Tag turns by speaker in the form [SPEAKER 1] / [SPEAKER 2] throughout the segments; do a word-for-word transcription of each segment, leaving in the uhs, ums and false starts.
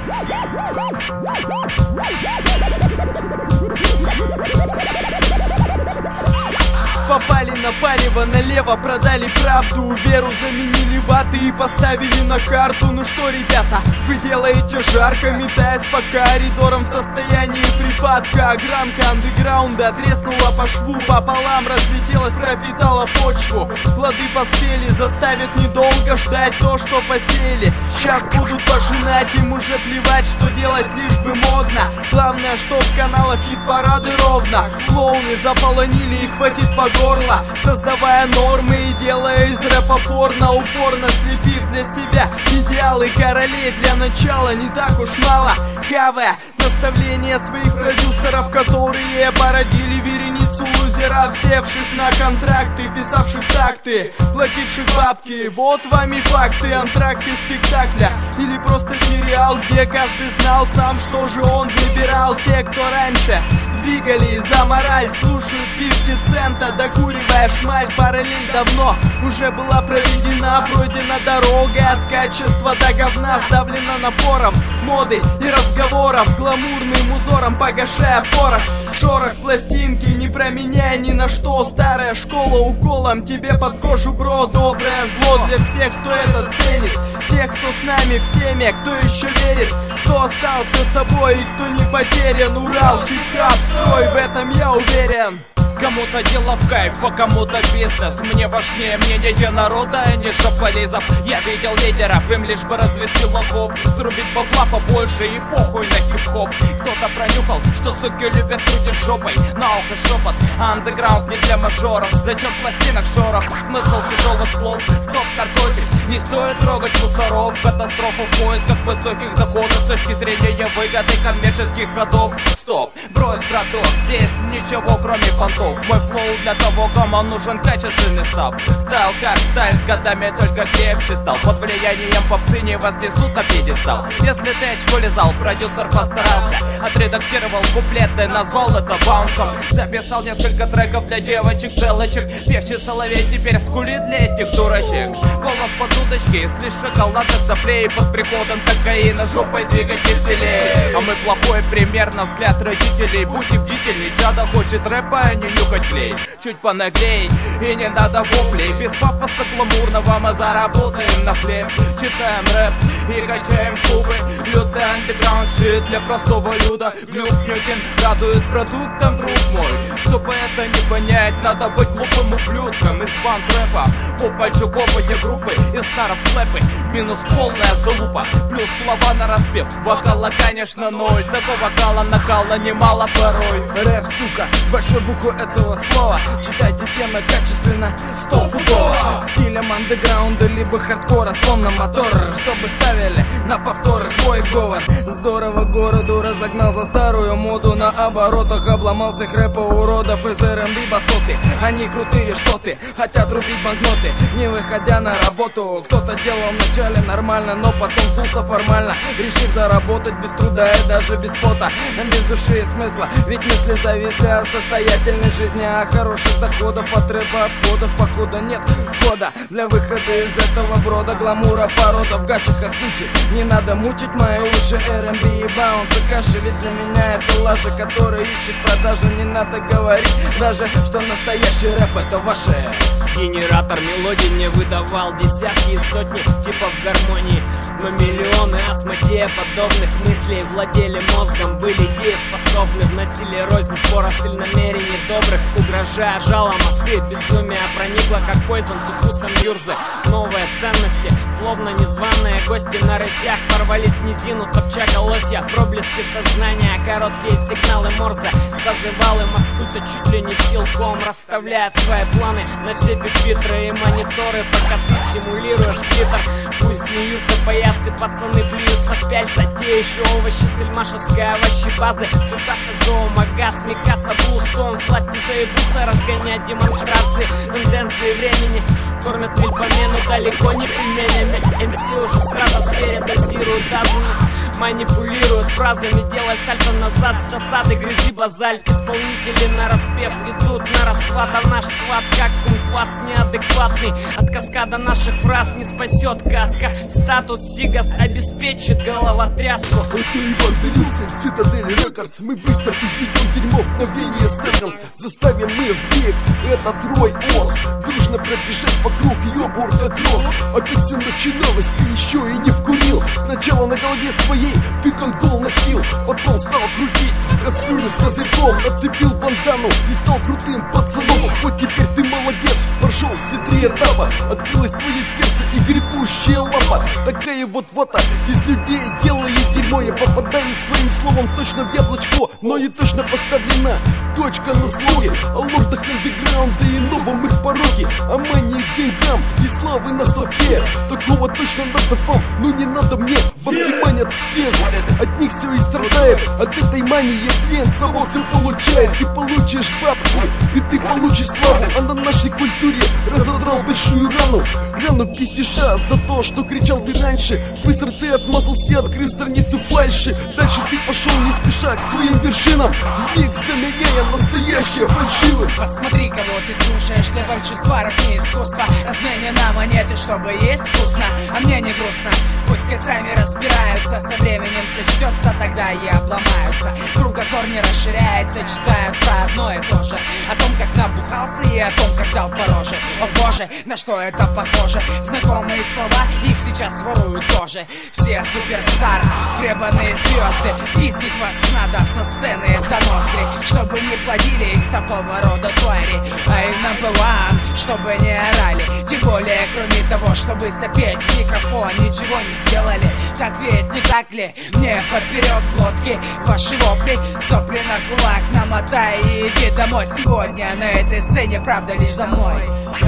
[SPEAKER 1] Попали на палево, налево продали правду, веру заменили ваты и поставили на карту. Ну что, ребята, вы делаете жарко, метаясь по коридорам в состоянии припадка. Гранка андеграунда треснула по шву, пополам разлетелась, пропитала почву. Плоды поспели, заставят недолго ждать то, что посеяли. Сейчас будут пожинать, им уже плевать, что делать лишь бы модно. Главное, что в каналах хит-парады ровно. Клоуны заполонили, их хватит по горло, создавая нормы и делая из рэпа порно. Упорно слепив для себя идеалы королей. Для начала не так уж мало хавая наставления своих продюсеров, которые породили вереницу лузеров, севших на контракты, писавших такты, плативших бабки. Вот вам и факты, антракты спектакля или просто сериал, где каждый знал сам, что же он выбирал. Те, кто раньше двигали за мораль, слушают пятьдесят цента, докуривая шмаль. Параллель давно уже была проведена, пройдена дорога от качества до говна, сдавлена напором моды и разговоров, гламурным узором погашая порох. Шорох пластинки, не променяй ни на что. Старая школа уколом тебе под кожу, бро. Доброе зло для всех, кто это ценит, тех, кто с нами в теме, кто еще верит, кто остался собой и кто не потерян. Урал, хип-хап, строй, в этом я уверен.
[SPEAKER 2] Кому-то дело в кайф, а кому-то бизнес. Мне важнее мнение народа, а не шополизов. Я видел лидеров, им лишь бы развести лохов, срубить бабла побольше и похуй на хип-хоп. Кто-то пронюхал, что суки любят крутить жопой, на ухо шепот, андеграунд не для мажоров. Зачем пластинок шорох, смысл тяжелых слов. Стоп, наркотикс, не стоит трогать мусоров. Катастрофа в поисках высоких доходов с точки зрения выгоды коммерческих ходов. Стоп, брось, браток, здесь ничего кроме понтов. Мой флоу для того, кому нужен качественный став. Стайл как стайл, с годами только крепче стал. Под влиянием попсы не вознесут на пьедестал. Если ты очко лизал, продюсер постарался, отредактировал куплеты, назвал это баунсом. Записал несколько треков для девочек, целочек. Певчий соловей теперь скулит для этих дурачек. Голос под удочки, слишь шоколадных соплей. Под приходом кокаина жопой двигать веселее. А мы плохой пример, на взгляд родителей. Будьте бдительны, чадо хочет рэпа, а не нюхать клей. Чуть понаглей, и не надо воплей. Без пафоса гламурного мы заработаем на хлеб. Читаем рэп и качаем клубы. Лютый андеграунд щит для простого люда. Глюк Ньютин радует продуктом, друг мой. Чтобы это не понять, надо быть глупым ублюдком. Из банд рэпа, попальчуковые группы, из старов флэпы, минус полная залупа, плюс слова на распев. Вокала, конечно, ноль, зато вокала накала немало порой.
[SPEAKER 1] Рэп, сука, большой буквы этого слова. Читайте темы качественно, стопудово. Стилем андеграунда, либо хардкора, словно мотор, чтобы ставили на повтор твой говор. Здорово городу разогнал за старую моду. На оборотах обломал всех рэпа уродов из эр эм би басоты. Они крутые, что ты, хотят рубить банкноты, не выходя на работу. Кто-то делал вначале нормально, но потом сдулся формально, решив заработать без труда и даже без пота, без души и смысла. Ведь мысли зависли от состоятельной жизни, а хороших доходов от рэпа отходов похода нет хода для выхода из этого брода. Гламура порода в гачах от сучи. Не надо мучить мои уши, эр эм би и баунсы каши. Ведь для меня это лажа, которая ищет продажи. Не надо говорить даже, что настоящий рэп это ваше.
[SPEAKER 3] Генератор мелодий не выдавал десятки и сотни типов гармонии, но миллионы астматея подобных мыслей владели мозгом. Были дееспособны, вносили рознь, поросль намерений добрых, угрожая жалом Москвы. Безумие проникло, как пойзон с укусом юрзы. Новые ценности, словно незваные гости на рысях, порвались в низину, топча колосья. Проблески сознания, короткие сигналы Морзе созывалы Москву-то чуть ли не силком, расставляя свои планы на все пипитры и мониторы, пока ты стимулируешь твиттер. Пусть смеются паяцы, пацаны плюются в пяльца. Те еще овощи, сельмашевская овощебазы. Сутаться зоомагаз, смекаться блудцом, власти заебутся разгонять демонстрации. Тенденции времени кормят мельпомену далеко не пельменями. эм си уже в стратосфере дозируют дозу. манипулируют фразами, делая сальто назад, досады, грязи базальт. Исполнители на распев идут на расклад, а наш склад как кумпласт неадекватный. От каскада наших фраз не спасет каска, статус Сигас обеспечит головотряску.
[SPEAKER 4] Это Иван Данилсон, Цитадель Рекордс. Мы быстро изведем дерьмо в мгновение секондс. Заставим мы в бег этот рой ос, дружно пробежать вокруг ее как рос. А как все начиналось, ты еще и не вкурил. Сначала на голове своей ты конгол носил, потом стал крутить кастрюлю с козырьком, нацепил бандану и стал крутым пацаном. Вот теперь ты молодец, прошел все три этапа, открылось твое сердце и гребущая лапа. Такая вот вата из людей делает дерьмо. Я попадаю своим словом точно в яблочко, но не точно поставлена точка на слове о лордах андеграунда и новом их пороге, о мании к деньгам и славы на совке. Такого точно надо вам, но не надо мне. Бабки манят всех, от них все и страдает. От этой мании клиент того все получает. Ты получишь бабку и ты получишь славу, а на нашей культуре разодрал большую рану. Рану кистиша за то, что кричал ты раньше. Быстро ты отмазался, открыв страницу фальши. Дальше ты пошел не спеша к своим вершинам, век заменяя настоящее фальшивым.
[SPEAKER 5] Посмотри, кого ты слушаешь, для волчества не искусство. Размене на монеты, чтобы есть вкусно, а мне не грустно. Пусть сами разбираются, со временем сочтется, тогда и обломаются. Кругозор не расширяется, читают про одно и то же, о том, как набухался и о том, как дал по роже. О боже, на что это похоже? Знакомые слова, их сейчас воруют тоже. Все суперстары, гребаные звезды, пиздить вас надо со сцены до ноздри, чтобы не плодились такого рода твари. А и number one, чтобы не орали, тем более, кроме того, чтобы сопеть в микрофон, ничего не сделали. Так ведь не так ли? Мне поперек глотки ваши вопли, сопли на кулак намотай и иди домой. Сегодня на этой сцене правда лишь за мной.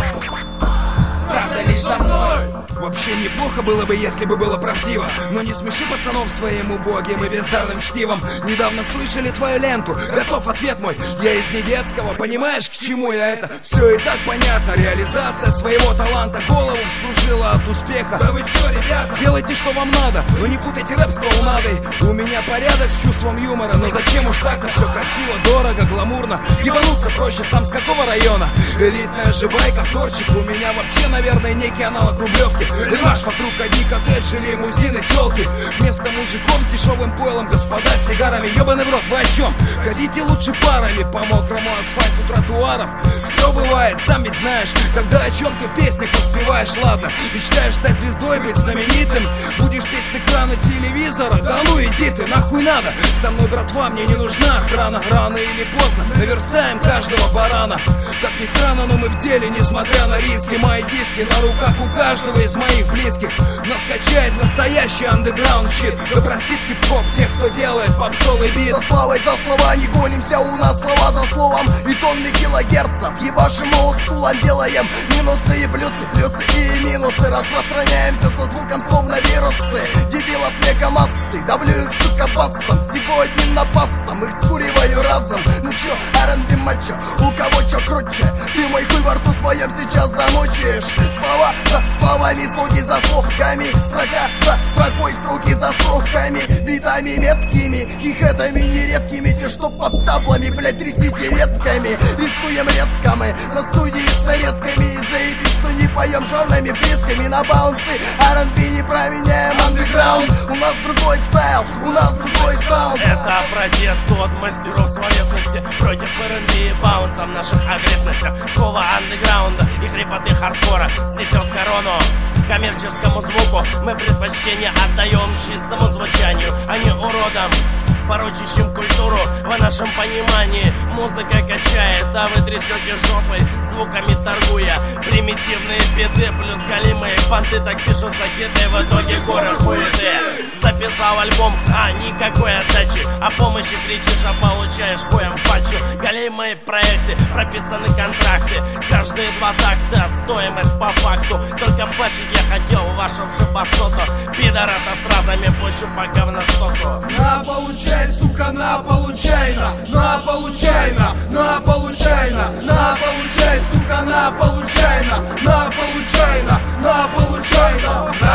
[SPEAKER 5] Правда лишь за мной.
[SPEAKER 1] Вообще неплохо было бы, если бы было правдиво, но не смеши пацанов своим убогим и бездарным чтивом. Недавно слышали твою ленту, готов ответ мой. Я из недетского, понимаешь, к чему я это? Все и так понятно, реализация своего таланта голову вскружила от успеха. Да вы все, ребята, делайте, что вам надо, но не путайте рэп с клоунадой. У меня порядок с чувством юмора, но зачем уж так-то? Все красиво, дорого, гламурно. Ебануться проще, сам с какого района? Элитная же байка, вторчик, у меня вообще, наверное, некий аналог Рублевки. Реваш вокруг одни коттеджи, лимузины, тёлки. Вместо мужиков с дешевым пойлом, господа с сигарами. Ёбаный в рот, вы о чем? Ходите лучше парами по мокрому асфальту тротуаров. Все бывает, сам ведь знаешь, когда о чем ты в песнях успеваешь. Ладно, мечтаешь стать звездой, быть знаменитым, будешь петь с экрана телевизора. Да ну иди ты, нахуй надо. Со мной, братва, мне не нужна охрана. Рано или поздно наверстаем каждого барана. Как ни странно, но мы в деле, несмотря на риски. Мои диски на руках у каждого из моих близких. Нас качает настоящий андеграунд щит. Да простит хип-хоп тех, кто делает попсовый бит.
[SPEAKER 6] За славой, за слова не гонимся, у нас слова за словом и тонны килогерцев. Ебашим олдскулом, делаем минусы и плюсы, плюсы и минусы. Распространяемся со звуком словно вирусы. Дебилов мегамассы, давлю их, сука, басом. Сегодня напастом их скуриваю разом. Ну чё, ар энд би мачо, у кого чё круче? Ты мой хуй во рту своем сейчас замучаешь. Слова за словами, слуги за слухами, строка за строкой, струки за строками, битами меткими, хихетами нередкими. Те, что под таблами, блять, трясите ветками. Рискуем резко мы на студии с нарезками. И заебись, что не поем жёлными фрисками на баунсы. ар энд би не променяем андеграунд. У нас другой стайл, у нас другой саунд.
[SPEAKER 7] Это протест от мастеров словесности против эр энд би и баунсом наших агрессностях. Школа андеграунда и хрипоты хардкора снесет корону коммерческому звуку. Мы предпочтение отдаем чистому звучанию, а не уродам, порочащим культуру. В нашем понимании музыка качает, а вы трясете жопой, звуками торгуя. Примитивные биты плюс голимые понты, так пишутся хиты, в итоге горы хуеты. Записал альбом, а никакой отдачи, о помощи кричишь, а получаешь хуем пачу. Голимые проекты, прописаны контракты, каждые два такта, стоимость по факту. Только бачить я хотел вашу хабасоту, пидора со стразами пущу по говностоку.
[SPEAKER 1] На получай, сука, на получай, на, на получай, на, на получай, на, на получай, сука, на получай, на, на получай, на, на получай, на.